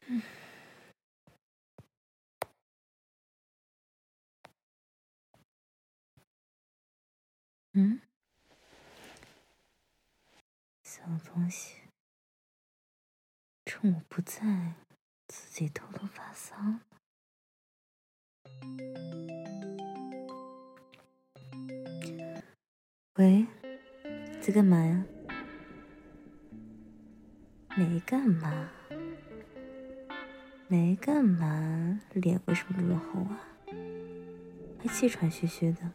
小东西，趁我不在，自己偷偷发骚。喂，在干嘛呀？没干嘛，脸为什么这么红啊？还气喘吁吁的。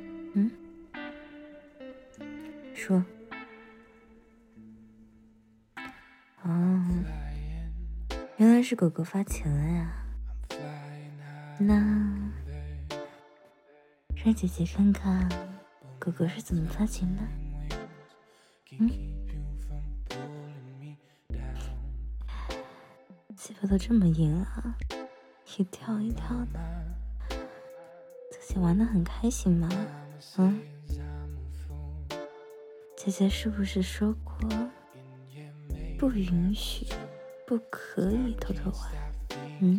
说。哦，原来是狗狗发钱了呀。那让姐姐看看狗狗是怎么发钱的。鸡巴都这么硬了，一跳一跳的，自己玩得很开心吗？姐姐是不是说过不允许、不可以偷偷玩？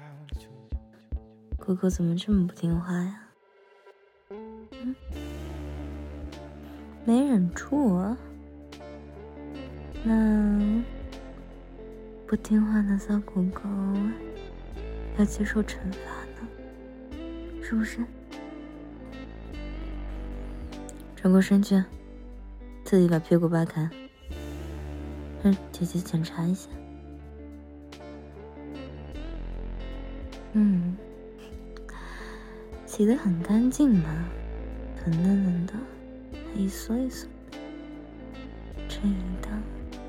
狗狗怎么这么不听话呀？没忍住啊？那不听话的小狗狗要接受惩罚呢，是不是？转过身去，自己把屁股扒开，让姐姐检查一下。洗得很干净嘛，粉嫩嫩的，还一缩一缩的，真淫荡。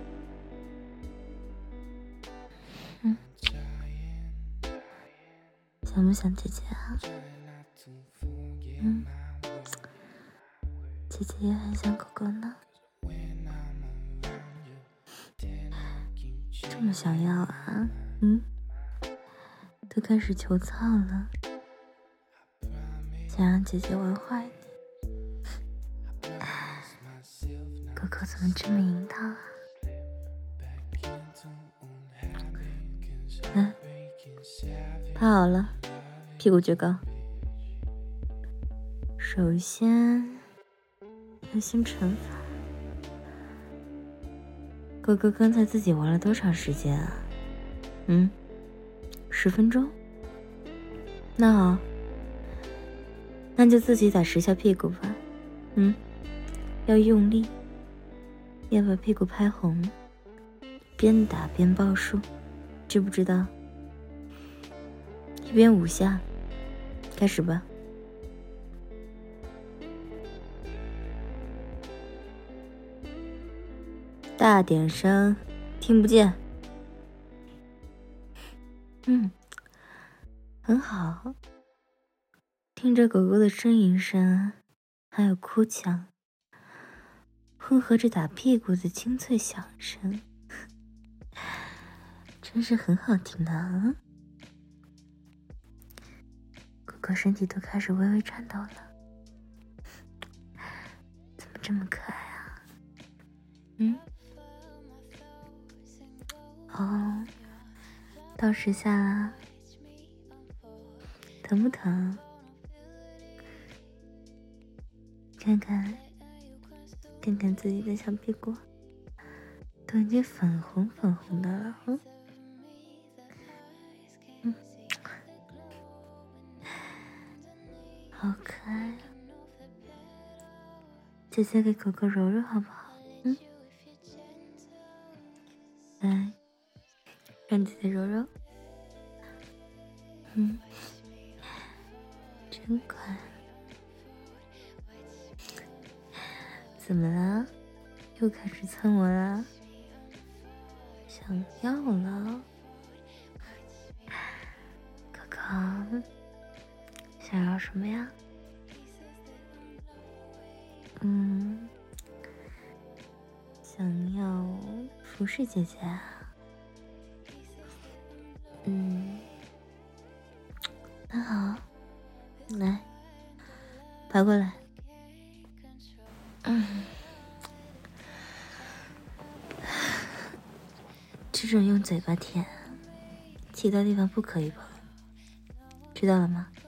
想不想姐姐啊？姐姐也很想狗狗呢。这么想要啊？都开始求操了，想让姐姐玩坏你。狗狗怎么这么淫荡啊？来，趴好了，屁股撅高。首先要先惩罚。狗狗刚才自己玩了多长时间啊？10分钟？那好，那就自己打10下屁股吧。要用力，要把屁股拍红，边打边报数，知不知道？一边5下，开始吧。大点声，听不见。很好，听着狗狗的呻吟声，还有哭腔，混合着打屁股的清脆响声，真是很好听的。狗狗身体都开始微微颤抖了，怎么这么可爱啊？到10下啦，疼不疼？看看自己的小屁股，都已经粉红的了。好可爱啊！姐姐给狗狗揉揉好不好？来，让姐姐揉揉。真乖。怎么了？又开始蹭我了？想要了？狗狗，想要什么呀？想要服侍姐姐啊？那好，来，爬过来。这种用嘴巴舔其他地方不可以碰，知道了吗？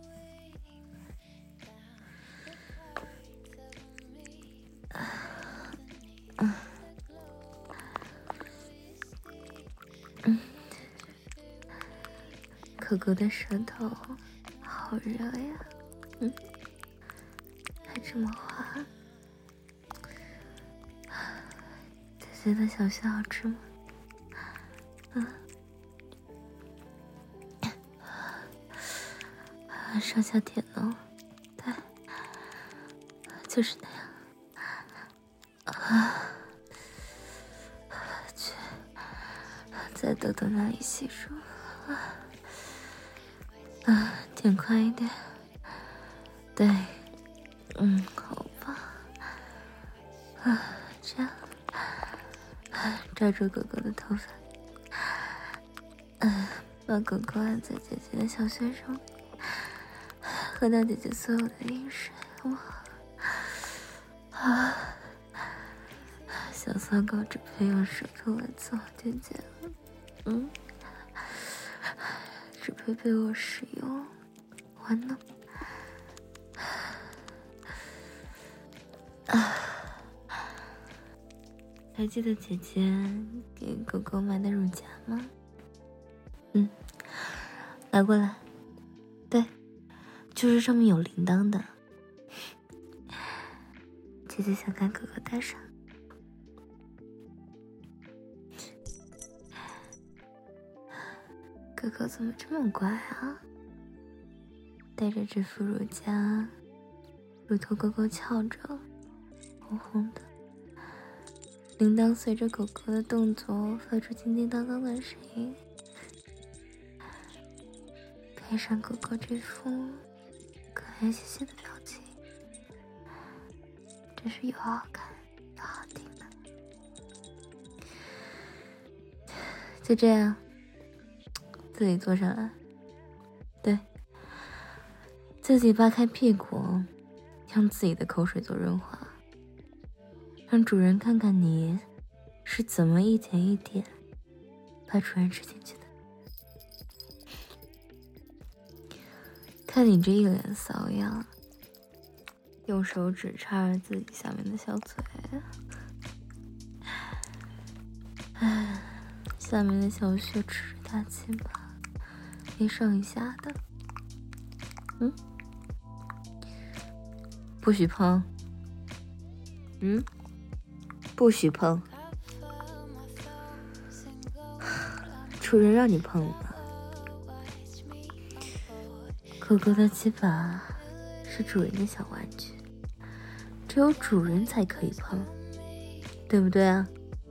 哥哥的舌头好热呀，还这么滑。姐姐的小穴好吃吗？上下舔哦，对，就是那样。去，在豆豆那里洗漱。舔快一点。对，好吧。这样，抓住哥哥的头发，把狗狗按在姐姐的小穴上，喝到姐姐所有的饮水。哇，小骚狗只配用舌头来伺候姐姐了。只配被我使用。完了。还记得姐姐给狗狗买的乳夹吗？拿过来。对，就是上面有铃铛的。姐姐想看哥哥戴上。哥哥怎么这么乖啊？戴着这副乳夹，乳头勾勾翘着，红红的。铃铛随着狗狗的动作发出叮叮当当的声音，配上狗狗这副可爱兮兮的表情，真是又好看又好听的。就这样，自己坐上来，对，自己扒开屁股，用自己的口水做润滑。让主人看看你是怎么一点一点把主人吃进去的。看你这一脸骚样，用手指插着自己下面的小嘴，下面的小穴吃着大气吧，一上一下的。不许碰。不许碰，主人让你碰的。狗狗的鸡巴是主人的小玩具，只有主人才可以碰，对不对啊？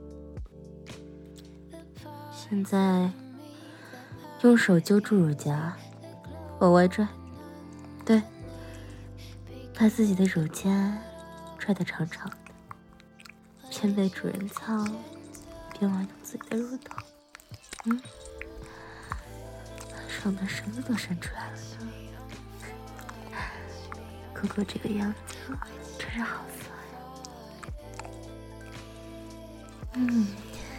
现在用手揪住乳夹，往外拽，对，把自己的乳尖拽得长长的。边被主人操，边玩弄自己的乳头，爽的绳子都伸出来了呢。狗狗这个样子真是好色呀。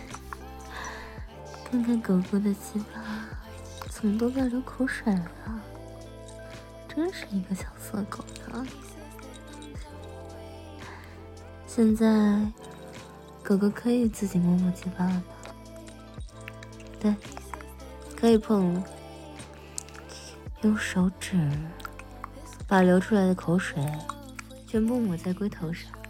看看狗狗的鸡巴，怎么都在流口水了？真是一个小色狗呢。现在狗狗可以自己摸摸鸡巴了吗？对，可以碰了。用手指把流出来的口水全部抹在龟头上，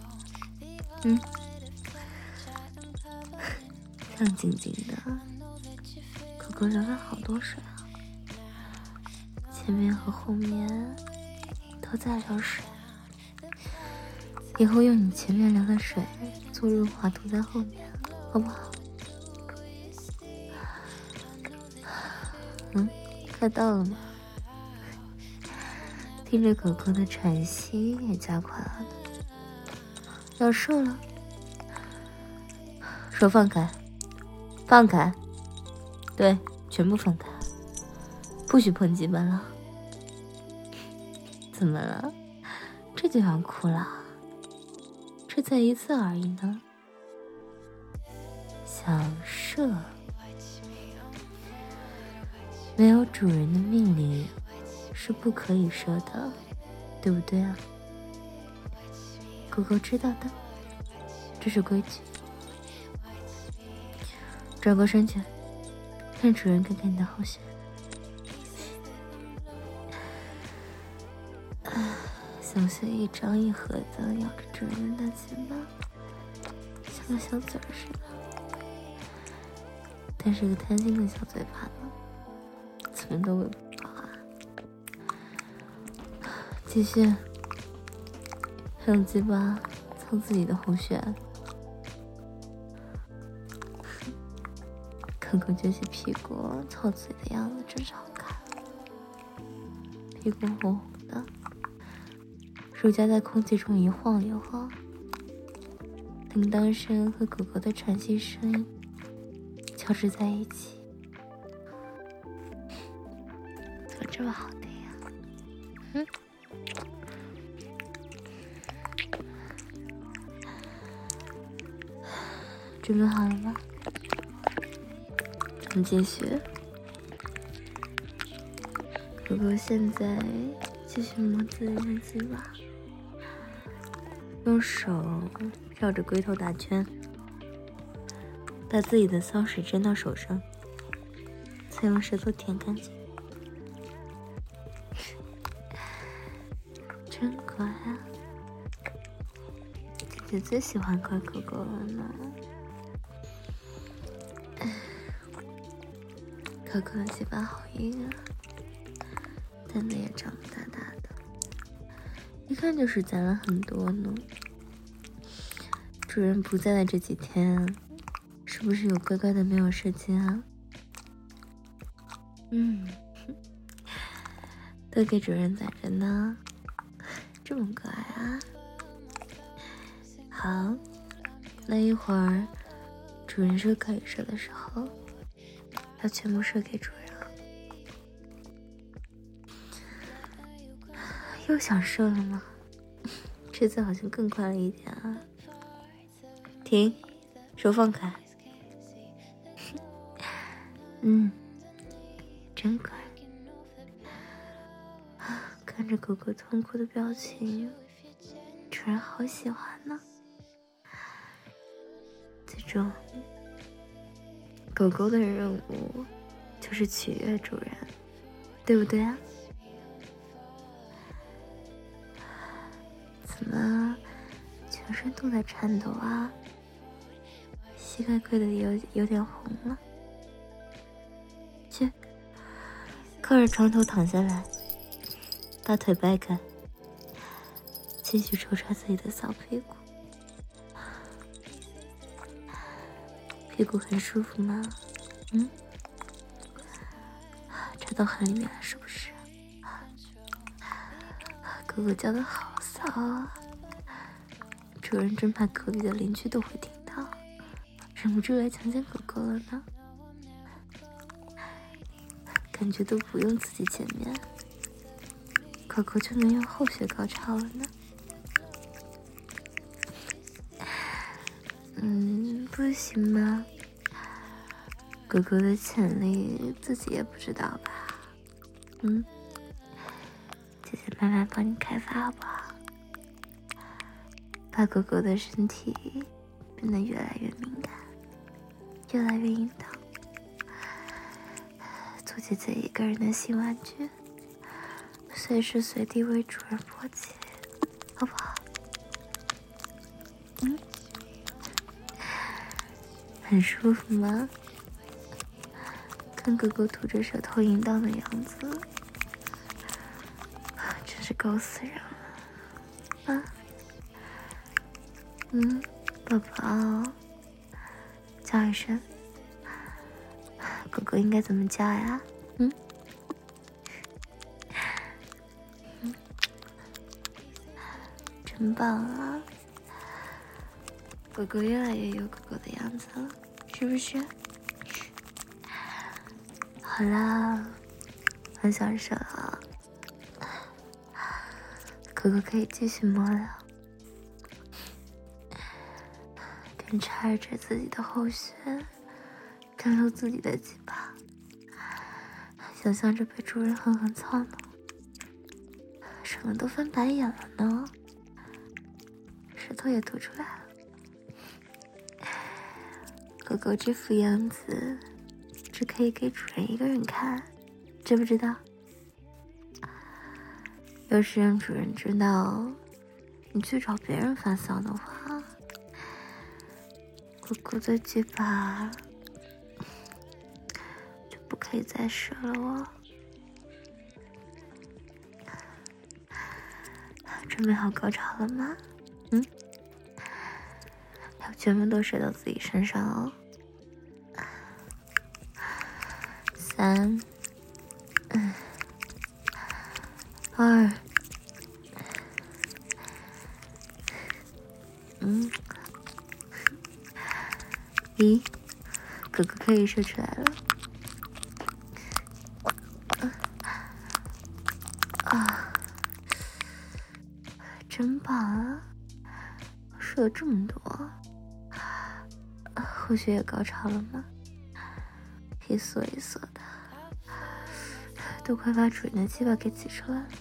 亮晶晶的。狗狗流了好多水啊，前面和后面都在流水。以后用你前面流的水做润滑涂在后面，好不好？快到了吗？听着狗狗的喘息也加快了。要射了，手放开，放开，对，全部放开，不许碰鸡巴了。怎么了？这就要哭了？这才一次而已呢。想射， 没有主人的命令是不可以射的，对不对啊？狗狗知道的，这是规矩。转过身去，让主人看看你的后穴。小穴一张一合的咬着主人的大嘴巴，像个小嘴儿似的。但是个贪心的小嘴巴呢，怎么都喂不饱啊！继续，用鸡巴操自己的后穴。狗狗撅起屁股操自己的样子真是好看，屁股红红的，乳夹在空气中一晃一晃，铃铛声和狗狗的喘息声音交织在一起。怎么这么好听呀？准备好了吗？我们继续。狗狗现在继续摸自己的鸡巴，用手绕着龟头打圈，把自己的骚水沾到手上，再用舌头舔干净。真乖啊！姐姐最喜欢乖狗狗了呢。狗狗的鸡巴好硬啊，蛋蛋也长得大大的，一看就是攒了很多呢。主人不在的这几天，是不是有乖乖的没有射精啊？都给主人攒着呢，这么可爱啊！好，那一会儿主人说可以射的时候，要全部射给主人了。又想射了吗？这次好像更快了一点啊！停，手放开。真乖。看着狗狗痛苦的表情，主人好喜欢呢。最终，狗狗的任务就是取悦主人，对不对啊？怎么全身都在颤抖啊？膝盖跪得有点红了。去，靠着床头躺下来，把腿掰开，继续抽插自己的小屁股。屁股很舒服吗？插到很里面了是不是？狗狗叫得好骚啊！主人真怕隔壁的邻居都会听到，忍不住来强奸狗狗了呢。感觉都不用自己见面，狗狗就能用后穴高潮了呢。不行吗？狗狗的潜力自己也不知道吧？姐姐慢慢帮你开发好不好？把狗狗的身体变得越来越敏感，越来越引导，做姐姐一个人的新玩具，随时随地为主人勃起，好不好？很舒服吗？看狗狗吐着舌头淫荡的样子，真是够死人了啊！宝宝，叫一声，狗狗应该怎么叫呀？真棒啊！狗狗越来越有狗狗的样子了，是不是？好啦，很想射了，狗狗可以继续摸了。边插着自己的后穴，干露自己的鸡巴， 想象着被主人狠狠操呢，什么都翻白眼了呢，舌头也吐出来了。狗狗这副样子只可以给主人一个人看，知不知道？要是让主人知道你去找别人发骚的话，狗狗的鸡巴就不可以再射了哦。准备好高潮了吗？要全部都射到自己身上哦。3、2、1，狗狗可以射出来了。真棒啊！射了这么多，或许也高潮了吗？一缩一缩的，都快把主人的鸡巴给挤出来了。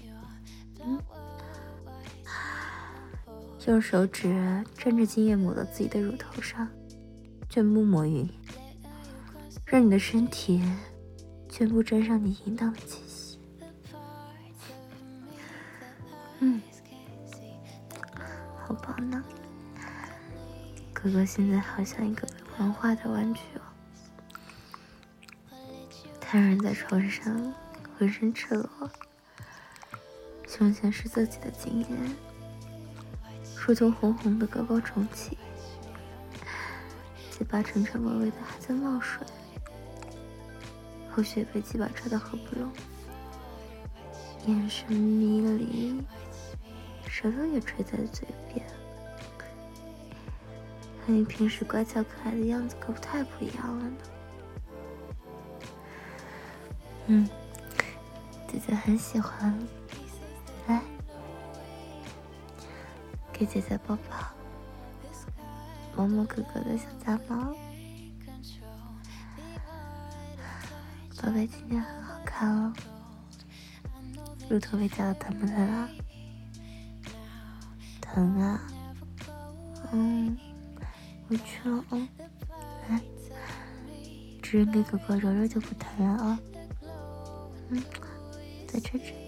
用手指沾着精液抹到自己的乳头上，全部抹匀，让你的身体全部沾上你淫荡的气息。好棒呢！哥哥现在好像一个被玩坏的玩具哦。瘫软在床上，浑身赤裸，胸前是自己的精液，乳头红红的高高隆起，鸡巴沉沉微微的还在冒水，后续被鸡巴插到合不拢，眼神迷离，舌头也垂在嘴边，和你平时乖巧可爱的样子可不太不一样了呢。姐姐很喜欢，来，给姐姐抱抱，摸摸哥哥的小家猫。宝贝今天很好看哦，乳头被夹的疼不疼啊？疼啊，回去了哦。来，主人给狗狗揉揉就不疼了啊。再吹吹。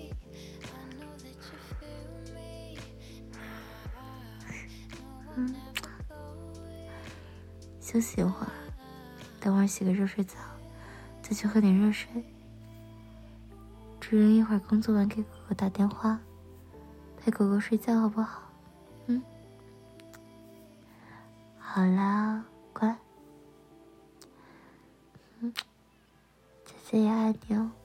休息一会儿，等会儿洗个热水澡，再去喝点热水。主人一会儿工作完给狗狗打电话，陪狗狗睡觉好不好？好啦，乖。姐姐也爱你哦。